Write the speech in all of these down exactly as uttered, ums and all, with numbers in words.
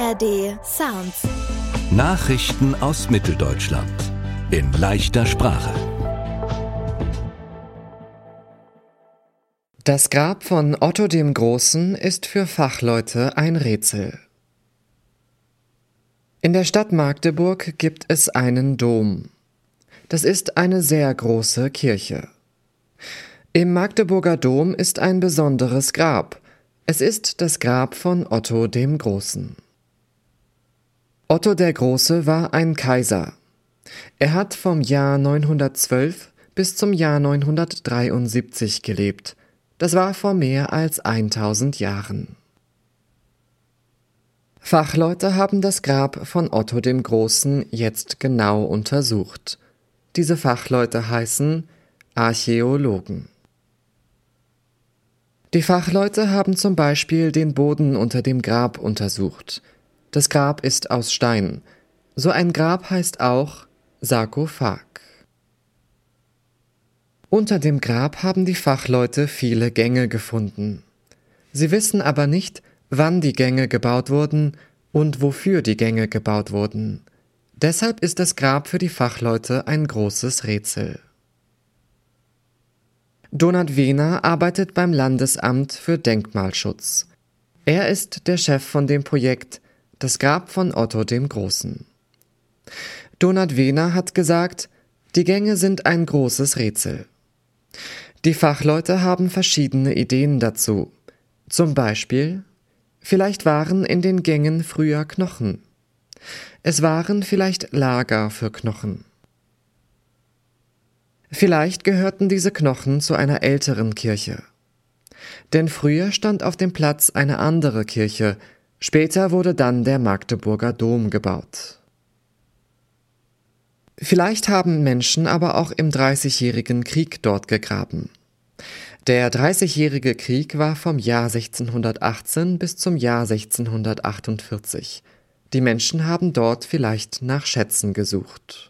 A R D Sounds. Nachrichten aus Mitteldeutschland in leichter Sprache. Das Grab von Otto dem Großen ist für Fachleute ein Rätsel. In der Stadt Magdeburg gibt es einen Dom. Das ist eine sehr große Kirche. Im Magdeburger Dom ist ein besonderes Grab. Es ist das Grab von Otto dem Großen. Otto der Große war ein Kaiser. Er hat vom Jahr neunhundertzwölf bis zum Jahr neunhundertdreiundsiebzig gelebt. Das war vor mehr als tausend Jahren. Fachleute haben das Grab von Otto dem Großen jetzt genau untersucht. Diese Fachleute heißen Archäologen. Die Fachleute haben zum Beispiel den Boden unter dem Grab untersucht. Das Grab ist aus Stein. So ein Grab heißt auch Sarkophag. Unter dem Grab haben die Fachleute viele Gänge gefunden. Sie wissen aber nicht, wann die Gänge gebaut wurden und wofür die Gänge gebaut wurden. Deshalb ist das Grab für die Fachleute ein großes Rätsel. Donat Wehner arbeitet beim Landesamt für Denkmalschutz. Er ist der Chef von dem Projekt Das Grab von Otto dem Großen. Donat Wehner hat gesagt, die Gänge sind ein großes Rätsel. Die Fachleute haben verschiedene Ideen dazu. Zum Beispiel, vielleicht waren in den Gängen früher Knochen. Es waren vielleicht Lager für Knochen. Vielleicht gehörten diese Knochen zu einer älteren Kirche. Denn früher stand auf dem Platz eine andere Kirche, später wurde dann der Magdeburger Dom gebaut. Vielleicht haben Menschen aber auch im Dreißigjährigen Krieg dort gegraben. Der Dreißigjährige Krieg war vom Jahr sechzehnhundertachtzehn bis zum Jahr sechzehnhundertachtundvierzig. Die Menschen haben dort vielleicht nach Schätzen gesucht.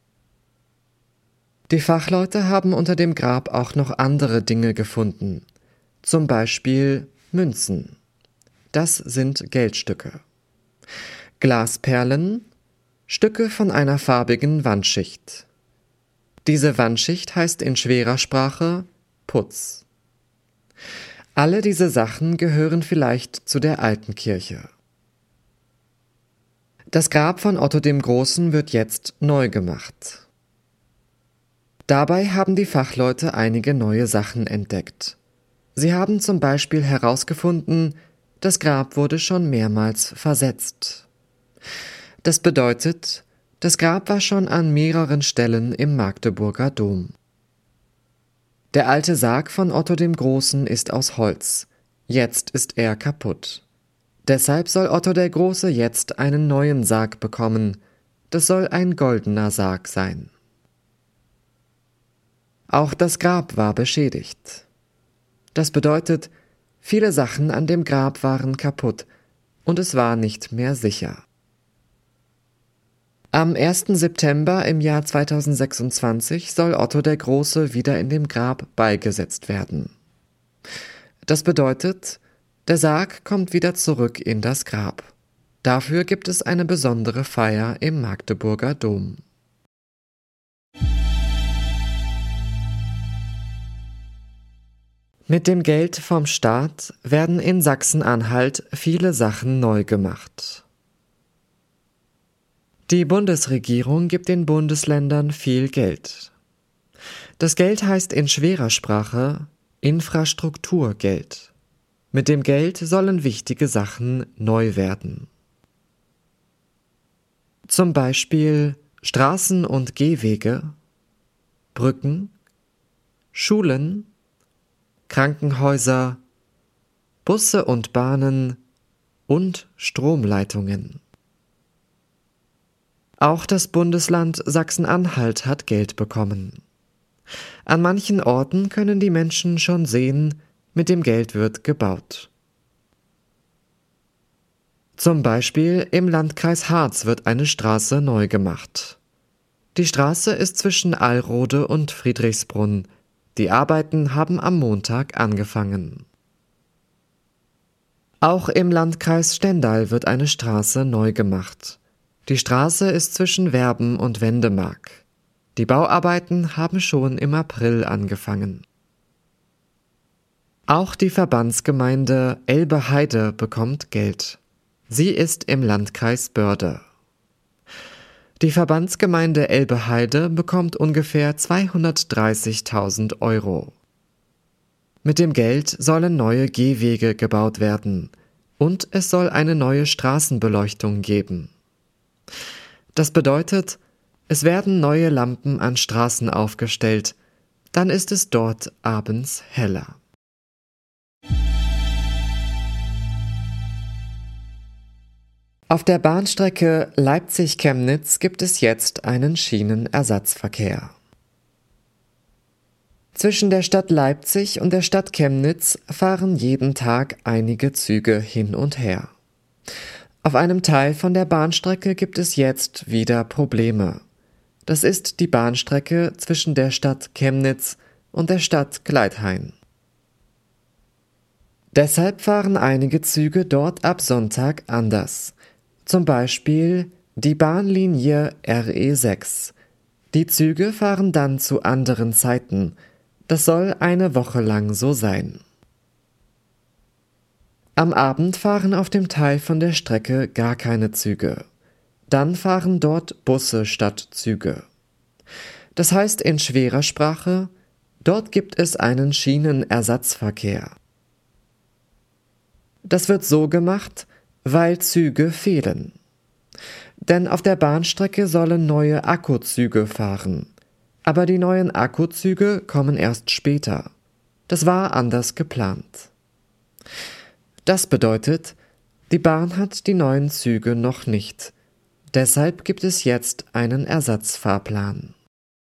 Die Fachleute haben unter dem Grab auch noch andere Dinge gefunden, zum Beispiel Münzen. Das sind Geldstücke. Glasperlen, Stücke von einer farbigen Wandschicht. Diese Wandschicht heißt in schwerer Sprache Putz. Alle diese Sachen gehören vielleicht zu der alten Kirche. Das Grab von Otto dem Großen wird jetzt neu gemacht. Dabei haben die Fachleute einige neue Sachen entdeckt. Sie haben zum Beispiel herausgefunden, das Grab wurde schon mehrmals versetzt. Das bedeutet, das Grab war schon an mehreren Stellen im Magdeburger Dom. Der alte Sarg von Otto dem Großen ist aus Holz. Jetzt ist er kaputt. Deshalb soll Otto der Große jetzt einen neuen Sarg bekommen. Das soll ein goldener Sarg sein. Auch das Grab war beschädigt. Das bedeutet, viele Sachen an dem Grab waren kaputt und es war nicht mehr sicher. Am ersten September im Jahr zweitausendsechsundzwanzig soll Otto der Große wieder in dem Grab beigesetzt werden. Das bedeutet, der Sarg kommt wieder zurück in das Grab. Dafür gibt es eine besondere Feier im Magdeburger Dom. Mit dem Geld vom Staat werden in Sachsen-Anhalt viele Sachen neu gemacht. Die Bundesregierung gibt den Bundesländern viel Geld. Das Geld heißt in schwerer Sprache Infrastrukturgeld. Mit dem Geld sollen wichtige Sachen neu werden. Zum Beispiel Straßen und Gehwege, Brücken, Schulen, Krankenhäuser, Busse und Bahnen und Stromleitungen. Auch das Bundesland Sachsen-Anhalt hat Geld bekommen. An manchen Orten können die Menschen schon sehen, mit dem Geld wird gebaut. Zum Beispiel im Landkreis Harz wird eine Straße neu gemacht. Die Straße ist zwischen Allrode und Friedrichsbrunn. Die Arbeiten haben am Montag angefangen. Auch im Landkreis Stendal wird eine Straße neu gemacht. Die Straße ist zwischen Werben und Wendemark. Die Bauarbeiten haben schon im April angefangen. Auch die Verbandsgemeinde Elbe-Heide bekommt Geld. Sie ist im Landkreis Börde. Die Verbandsgemeinde Elbe-Heide bekommt ungefähr zweihundertdreißigtausend Euro. Mit dem Geld sollen neue Gehwege gebaut werden und es soll eine neue Straßenbeleuchtung geben. Das bedeutet, es werden neue Lampen an Straßen aufgestellt, dann ist es dort abends heller. Auf der Bahnstrecke Leipzig-Chemnitz gibt es jetzt einen Schienenersatzverkehr. Zwischen der Stadt Leipzig und der Stadt Chemnitz fahren jeden Tag einige Züge hin und her. Auf einem Teil von der Bahnstrecke gibt es jetzt wieder Probleme. Das ist die Bahnstrecke zwischen der Stadt Chemnitz und der Stadt Gleithain. Deshalb fahren einige Züge dort ab Sonntag anders. Zum Beispiel die Bahnlinie R E sechs. Die Züge fahren dann zu anderen Zeiten. Das soll eine Woche lang so sein. Am Abend fahren auf dem Teil von der Strecke gar keine Züge. Dann fahren dort Busse statt Züge. Das heißt in schwerer Sprache, dort gibt es einen Schienenersatzverkehr. Das wird so gemacht, weil Züge fehlen. Denn auf der Bahnstrecke sollen neue Akkuzüge fahren. Aber die neuen Akkuzüge kommen erst später. Das war anders geplant. Das bedeutet, die Bahn hat die neuen Züge noch nicht. Deshalb gibt es jetzt einen Ersatzfahrplan.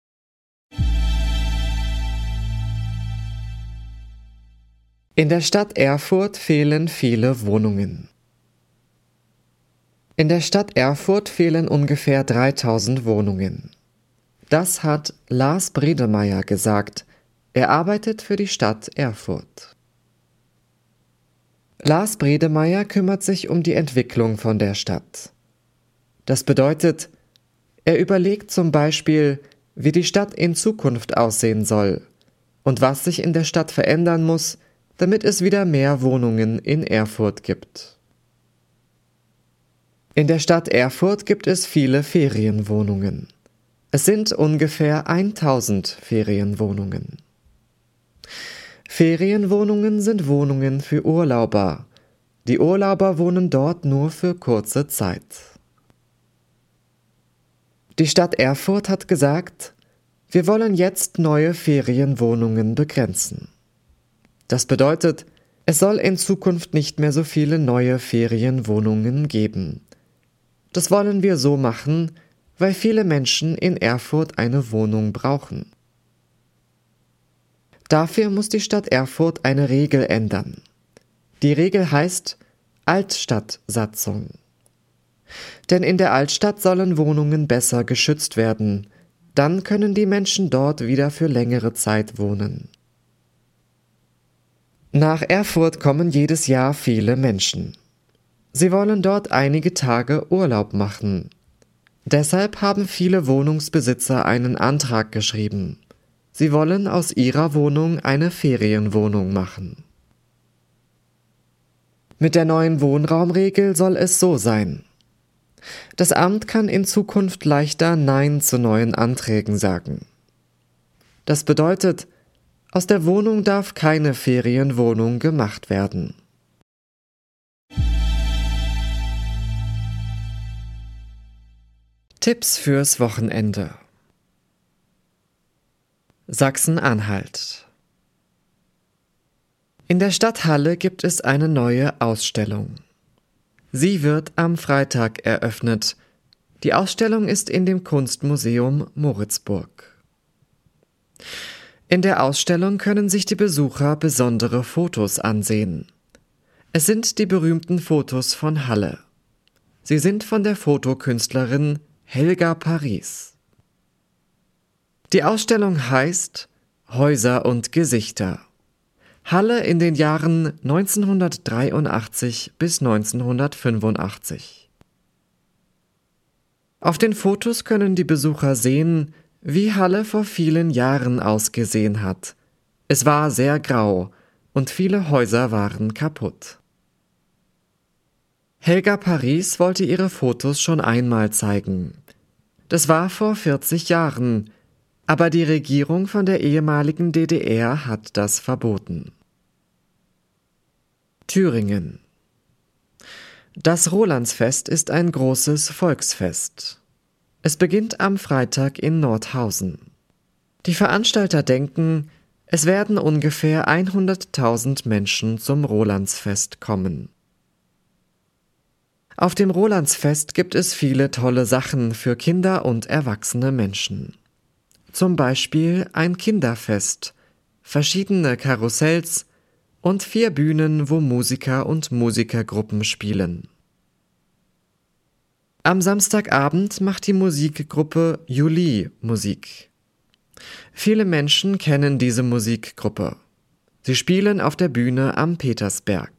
In der Stadt Erfurt fehlen viele Wohnungen. In der Stadt Erfurt fehlen ungefähr dreitausend Wohnungen. Das hat Lars Bredemeier gesagt. Er arbeitet für die Stadt Erfurt. Lars Bredemeier kümmert sich um die Entwicklung von der Stadt. Das bedeutet, er überlegt zum Beispiel, wie die Stadt in Zukunft aussehen soll und was sich in der Stadt verändern muss, damit es wieder mehr Wohnungen in Erfurt gibt. In der Stadt Erfurt gibt es viele Ferienwohnungen. Es sind ungefähr tausend Ferienwohnungen. Ferienwohnungen sind Wohnungen für Urlauber. Die Urlauber wohnen dort nur für kurze Zeit. Die Stadt Erfurt hat gesagt, wir wollen jetzt neue Ferienwohnungen begrenzen. Das bedeutet, es soll in Zukunft nicht mehr so viele neue Ferienwohnungen geben. Das wollen wir so machen, weil viele Menschen in Erfurt eine Wohnung brauchen. Dafür muss die Stadt Erfurt eine Regel ändern. Die Regel heißt Altstadtsatzung. Denn in der Altstadt sollen Wohnungen besser geschützt werden. Dann können die Menschen dort wieder für längere Zeit wohnen. Nach Erfurt kommen jedes Jahr viele Menschen. Sie wollen dort einige Tage Urlaub machen. Deshalb haben viele Wohnungsbesitzer einen Antrag geschrieben. Sie wollen aus ihrer Wohnung eine Ferienwohnung machen. Mit der neuen Wohnraumregel soll es so sein. Das Amt kann in Zukunft leichter Nein zu neuen Anträgen sagen. Das bedeutet, aus der Wohnung darf keine Ferienwohnung gemacht werden. Tipps fürs Wochenende. Sachsen-Anhalt. In der Stadthalle gibt es eine neue Ausstellung. Sie wird am Freitag eröffnet. Die Ausstellung ist in dem Kunstmuseum Moritzburg. In der Ausstellung können sich die Besucher besondere Fotos ansehen. Es sind die berühmten Fotos von Halle. Sie sind von der Fotokünstlerin Helga Paris. Die Ausstellung heißt Häuser und Gesichter. Halle in den Jahren neunzehnhundertdreiundachtzig bis neunzehnhundertfünfundachtzig. Auf den Fotos können die Besucher sehen, wie Halle vor vielen Jahren ausgesehen hat. Es war sehr grau und viele Häuser waren kaputt. Helga Paris wollte ihre Fotos schon einmal zeigen. Das war vor vierzig Jahren, aber die Regierung von der ehemaligen D D R hat das verboten. Thüringen. Das Rolandsfest ist ein großes Volksfest. Es beginnt am Freitag in Nordhausen. Die Veranstalter denken, es werden ungefähr hunderttausend Menschen zum Rolandsfest kommen. Auf dem Rolandsfest gibt es viele tolle Sachen für Kinder und erwachsene Menschen. Zum Beispiel ein Kinderfest, verschiedene Karussells und vier Bühnen, wo Musiker und Musikergruppen spielen. Am Samstagabend macht die Musikgruppe Julie Musik. Viele Menschen kennen diese Musikgruppe. Sie spielen auf der Bühne am Petersberg.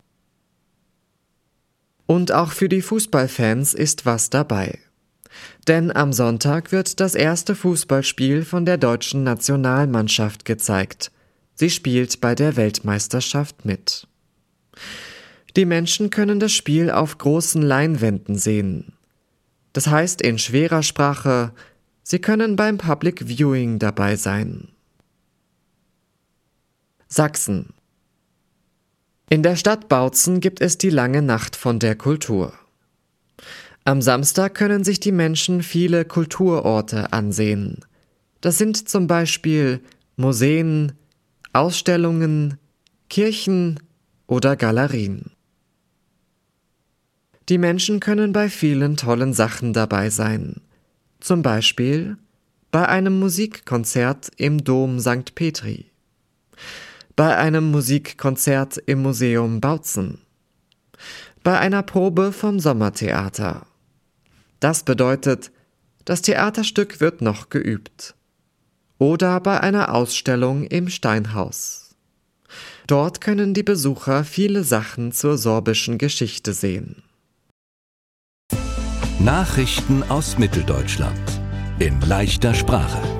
Und auch für die Fußballfans ist was dabei. Denn am Sonntag wird das erste Fußballspiel von der deutschen Nationalmannschaft gezeigt. Sie spielt bei der Weltmeisterschaft mit. Die Menschen können das Spiel auf großen Leinwänden sehen. Das heißt in schwerer Sprache, sie können beim Public Viewing dabei sein. Sachsen. In der Stadt Bautzen gibt es die lange Nacht von der Kultur. Am Samstag können sich die Menschen viele Kulturorte ansehen. Das sind zum Beispiel Museen, Ausstellungen, Kirchen oder Galerien. Die Menschen können bei vielen tollen Sachen dabei sein. Zum Beispiel bei einem Musikkonzert im Dom Sankt Petri, bei einem Musikkonzert im Museum Bautzen, bei einer Probe vom Sommertheater. Das bedeutet, das Theaterstück wird noch geübt. Oder bei einer Ausstellung im Steinhaus. Dort können die Besucher viele Sachen zur sorbischen Geschichte sehen. Nachrichten aus Mitteldeutschland in leichter Sprache.